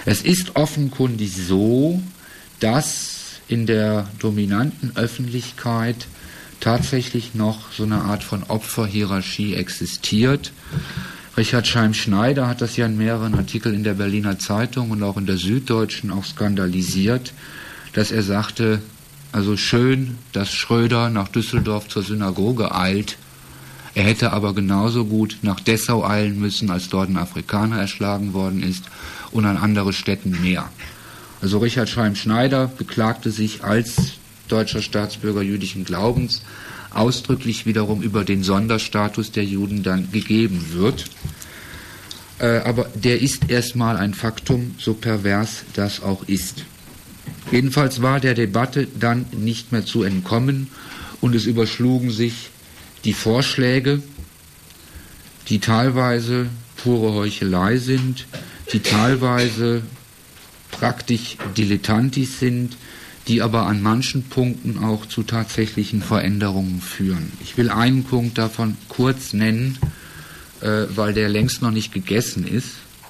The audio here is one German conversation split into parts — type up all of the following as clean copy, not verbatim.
Es ist offenkundig so, dass in der dominanten Öffentlichkeit tatsächlich noch so eine Art von Opferhierarchie existiert. Richard Scheim-Schneider hat das ja in mehreren Artikeln in der Berliner Zeitung und auch in der Süddeutschen auch skandalisiert, dass er sagte, also schön, dass Schröder nach Düsseldorf zur Synagoge eilt. Er hätte aber genauso gut nach Dessau eilen müssen, als dort ein Afrikaner erschlagen worden ist, und an andere Städten mehr. Also Richard Scheim-Schneider beklagte sich als deutscher Staatsbürger jüdischen Glaubens ausdrücklich wiederum über den Sonderstatus, der Juden dann gegeben wird. Aber der ist erstmal ein Faktum, so pervers das auch ist. Jedenfalls war der Debatte dann nicht mehr zu entkommen und es überschlugen sich die Vorschläge, die teilweise pure Heuchelei sind, die teilweise praktisch dilettantisch sind, die aber an manchen Punkten auch zu tatsächlichen Veränderungen führen. Ich will einen Punkt davon kurz nennen, weil der längst noch nicht gegessen ist.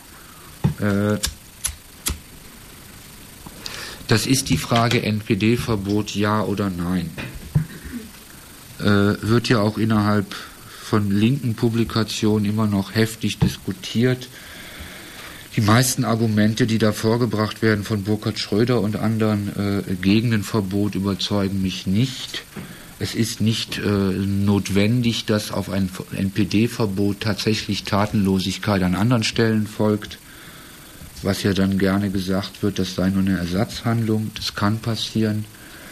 Das ist die Frage NPD-Verbot, ja oder nein. Wird ja auch innerhalb von linken Publikationen immer noch heftig diskutiert. Die meisten Argumente, die da vorgebracht werden von Burkhard Schröder und anderen gegen ein Verbot, überzeugen mich nicht. Es ist nicht notwendig, dass auf ein NPD-Verbot tatsächlich Tatenlosigkeit an anderen Stellen folgt, was ja dann gerne gesagt wird, das sei nur eine Ersatzhandlung. Das kann passieren.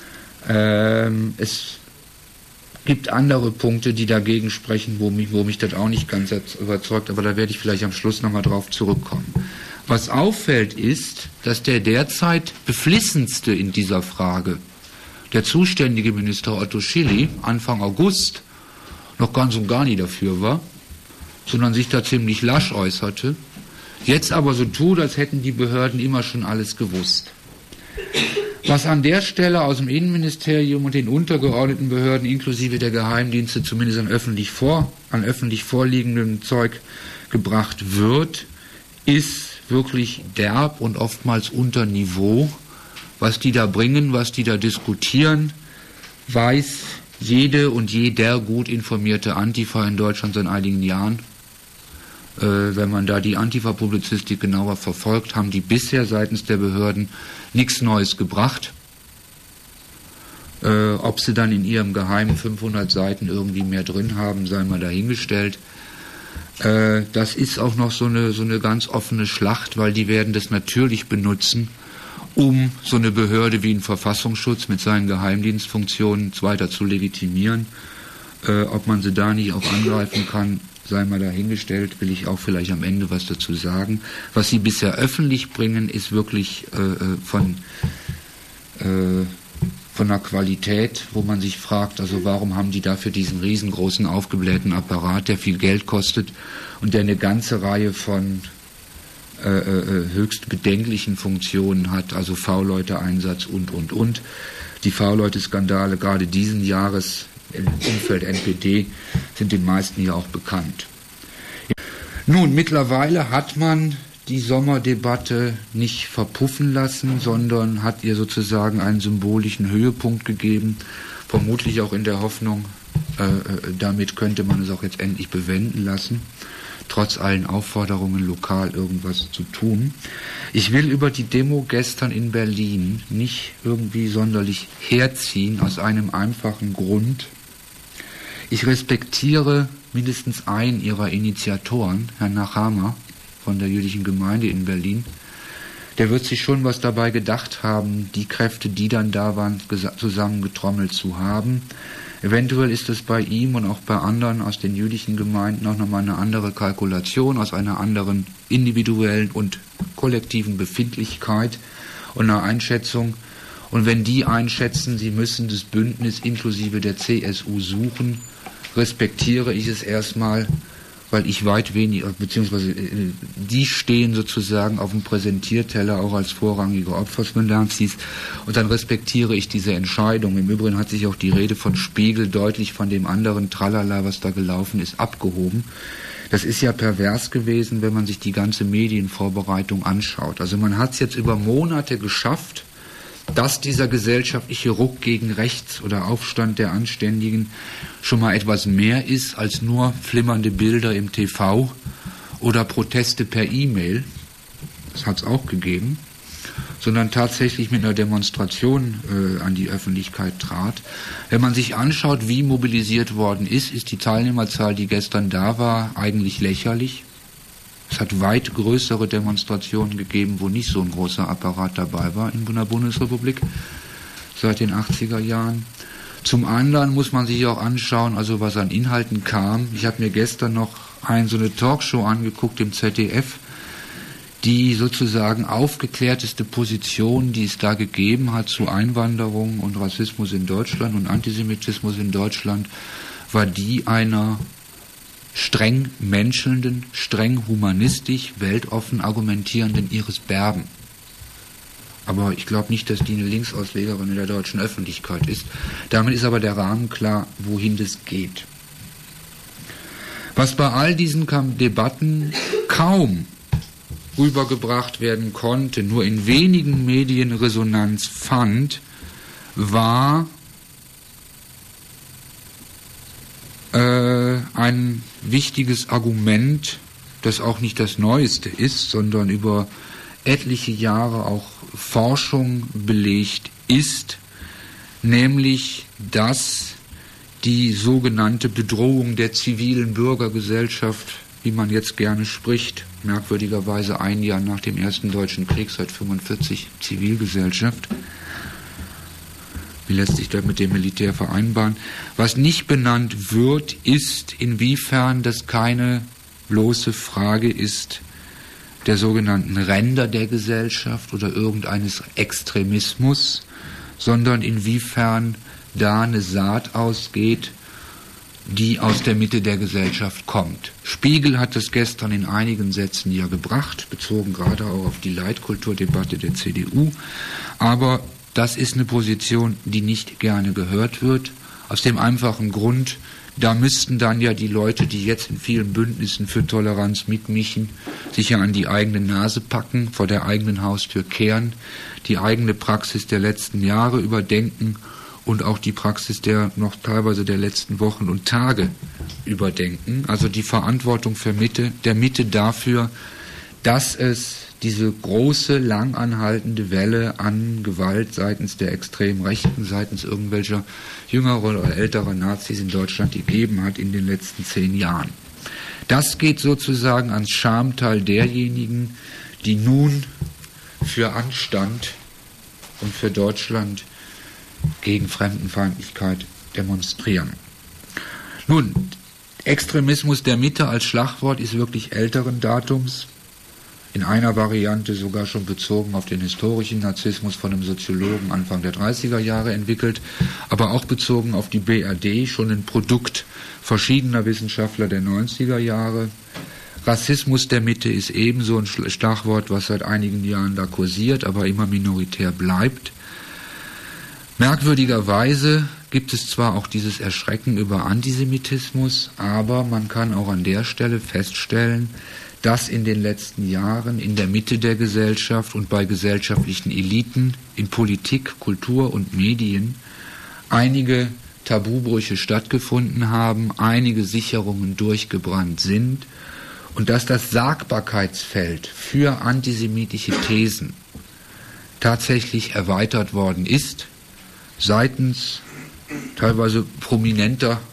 Es gibt andere Punkte, die dagegen sprechen, wo mich das auch nicht ganz überzeugt, aber da werde ich vielleicht am Schluss nochmal drauf zurückkommen. Was auffällt ist, dass der derzeit beflissenste in dieser Frage, der zuständige Minister Otto Schily, Anfang August noch ganz und gar nie dafür war, sondern sich da ziemlich lasch äußerte, jetzt aber so tut, als hätten die Behörden immer schon alles gewusst. Was an der Stelle aus dem Innenministerium und den untergeordneten Behörden inklusive der Geheimdienste zumindest an öffentlich vorliegendem Zeug gebracht wird, ist wirklich derb und oftmals unter Niveau. Was die da bringen, was die da diskutieren, weiß jede und jeder gut informierte Antifa in Deutschland seit einigen Jahren. Wenn man da die Antifa-Publizistik genauer verfolgt, haben die bisher seitens der Behörden nichts Neues gebracht. Ob sie dann in ihrem geheimen 500 Seiten irgendwie mehr drin haben, sei mal dahingestellt. Das ist auch noch so eine ganz offene Schlacht, weil die werden das natürlich benutzen, um so eine Behörde wie ein Verfassungsschutz mit seinen Geheimdienstfunktionen weiter zu legitimieren. Ob man sie da nicht auch angreifen kann, sei mal dahingestellt, will ich auch vielleicht am Ende was dazu sagen. Was sie bisher öffentlich bringen, ist wirklich von einer Qualität, wo man sich fragt, also warum haben die dafür diesen riesengroßen aufgeblähten Apparat, der viel Geld kostet und der eine ganze Reihe von höchst bedenklichen Funktionen hat, also V-Leute-Einsatz und. Die V-Leute-Skandale gerade diesen Jahres im Umfeld NPD sind den meisten ja auch bekannt. Nun, mittlerweile hat man die Sommerdebatte nicht verpuffen lassen, sondern hat ihr sozusagen einen symbolischen Höhepunkt gegeben, vermutlich auch in der Hoffnung, damit könnte man es auch jetzt endlich bewenden lassen, trotz allen Aufforderungen, lokal irgendwas zu tun. Ich will über die Demo gestern in Berlin nicht irgendwie sonderlich herziehen, aus einem einfachen Grund. Ich respektiere mindestens einen ihrer Initiatoren, Herrn Nachama von der jüdischen Gemeinde in Berlin. Der wird sich schon was dabei gedacht haben, die Kräfte, die dann da waren, zusammengetrommelt zu haben. Eventuell ist es bei ihm und auch bei anderen aus den jüdischen Gemeinden auch nochmal eine andere Kalkulation, aus einer anderen individuellen und kollektiven Befindlichkeit und einer Einschätzung. Und wenn die einschätzen, sie müssen das Bündnis inklusive der CSU suchen, respektiere ich es erstmal, weil ich weit weniger, beziehungsweise die stehen sozusagen auf dem Präsentierteller auch als vorrangige Opfersmendazis, und dann respektiere ich diese Entscheidung. Im Übrigen hat sich auch die Rede von Spiegel deutlich von dem anderen Tralala, was da gelaufen ist, abgehoben. Das ist ja pervers gewesen, wenn man sich die ganze Medienvorbereitung anschaut. Also man hat es jetzt über Monate geschafft, dass dieser gesellschaftliche Ruck gegen rechts oder Aufstand der Anständigen schon mal etwas mehr ist als nur flimmernde Bilder im TV oder Proteste per E-Mail. Das hat es auch gegeben. Sondern tatsächlich mit einer Demonstration an die Öffentlichkeit trat. Wenn man sich anschaut, wie mobilisiert worden ist, ist die Teilnehmerzahl, die gestern da war, eigentlich lächerlich. Es hat weit größere Demonstrationen gegeben, wo nicht so ein großer Apparat dabei war in der Bundesrepublik seit den 80er Jahren. Zum anderen muss man sich auch anschauen, also was an Inhalten kam. Ich habe mir gestern noch so eine Talkshow angeguckt im ZDF, die sozusagen aufgeklärteste Position, die es da gegeben hat zu Einwanderung und Rassismus in Deutschland und Antisemitismus in Deutschland, war die einer streng menschelnden, streng humanistisch, weltoffen argumentierenden Iris Berben. Aber ich glaube nicht, dass die eine Linksauslegerin in der deutschen Öffentlichkeit ist. Damit ist aber der Rahmen klar, wohin das geht. Was bei all diesen Debatten kaum rübergebracht werden konnte, nur in wenigen Medien Resonanz fand, war ein wichtiges Argument, das auch nicht das Neueste ist, sondern über etliche Jahre auch Forschung belegt ist, nämlich, dass die sogenannte Bedrohung der zivilen Bürgergesellschaft, wie man jetzt gerne spricht, merkwürdigerweise ein Jahr nach dem Ersten Deutschen Krieg, seit 1945 Zivilgesellschaft. Wie lässt sich das mit dem Militär vereinbaren? Was nicht benannt wird, ist, inwiefern das keine bloße Frage ist der sogenannten Ränder der Gesellschaft oder irgendeines Extremismus, sondern inwiefern da eine Saat ausgeht, die aus der Mitte der Gesellschaft kommt. Spiegel hat das gestern in einigen Sätzen ja gebracht, bezogen gerade auch auf die Leitkulturdebatte der CDU. Aber das ist eine Position, die nicht gerne gehört wird, aus dem einfachen Grund, da müssten dann ja die Leute, die jetzt in vielen Bündnissen für Toleranz mitmischen, sich ja an die eigene Nase packen, vor der eigenen Haustür kehren, die eigene Praxis der letzten Jahre überdenken und auch die Praxis der noch teilweise der letzten Wochen und Tage überdenken. Also die Verantwortung der Mitte dafür, dass es diese große, lang anhaltende Welle an Gewalt seitens der extremen Rechten, seitens irgendwelcher jüngerer oder älterer Nazis in Deutschland gegeben hat in den letzten 10 Jahren. Das geht sozusagen ans Schamteil derjenigen, die nun für Anstand und für Deutschland gegen Fremdenfeindlichkeit demonstrieren. Nun, Extremismus der Mitte als Schlagwort ist wirklich älteren Datums, in einer Variante sogar schon bezogen auf den historischen Narzissmus von einem Soziologen Anfang der 30er Jahre entwickelt, aber auch bezogen auf die BRD, schon ein Produkt verschiedener Wissenschaftler der 90er Jahre. Rassismus der Mitte ist ebenso ein Schlagwort, was seit einigen Jahren da kursiert, aber immer minoritär bleibt. Merkwürdigerweise gibt es zwar auch dieses Erschrecken über Antisemitismus, aber man kann auch an der Stelle feststellen, dass in den letzten Jahren in der Mitte der Gesellschaft und bei gesellschaftlichen Eliten in Politik, Kultur und Medien einige Tabubrüche stattgefunden haben, einige Sicherungen durchgebrannt sind und dass das Sagbarkeitsfeld für antisemitische Thesen tatsächlich erweitert worden ist, seitens teilweise prominenter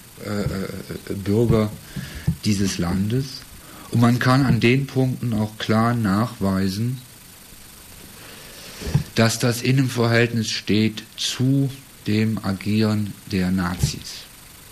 Bürger dieses Landes. Und man kann an den Punkten auch klar nachweisen, dass das in einem Verhältnis steht zu dem Agieren der Nazis.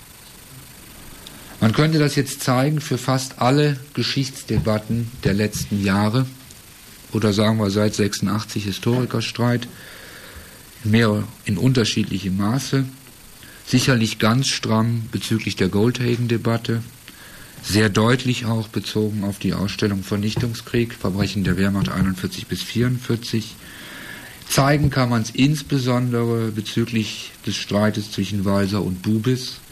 Man könnte das jetzt zeigen für fast alle Geschichtsdebatten der letzten Jahre oder sagen wir seit 86 Historikerstreit, in unterschiedlichem Maße, sicherlich ganz stramm bezüglich der Goldhagen-Debatte, sehr deutlich auch bezogen auf die Ausstellung Vernichtungskrieg, Verbrechen der Wehrmacht 41 bis 44. Zeigen kann man es insbesondere bezüglich des Streites zwischen Walser und Bubis,